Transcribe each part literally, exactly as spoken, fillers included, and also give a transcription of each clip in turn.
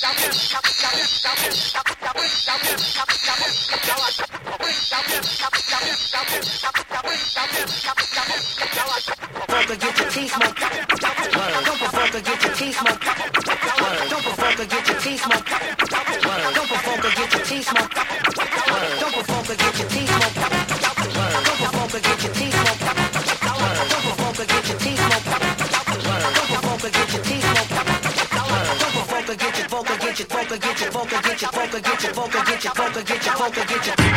Get your teeth smoked. Don't provoke or get your teeth smoked. Don't provoke or get your teeth smoked. Don't provoke or get your teeth smoked. Don't provoke or get your teeth smoked. Don't provoke or get your teeth smoked. Don't provoke or get your teeth smoked. Don't provoke or get your teeth smoked. Don't provoke or get your vocal, get your vocal, get your vocal, get your vocal, get your vocal, get your vocal, get your vocal, get your.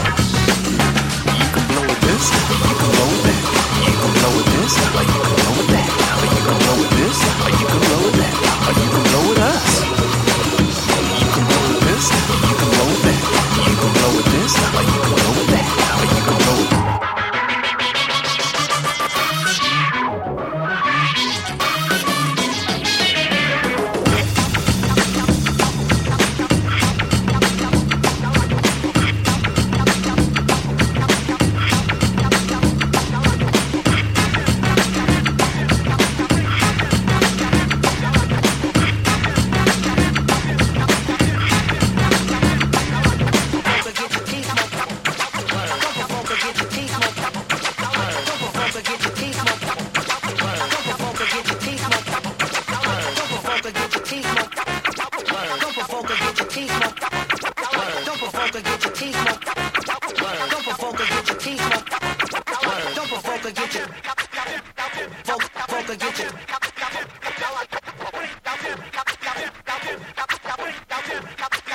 This, you can blow it that. You can blow it this, like you can blow it that. Word.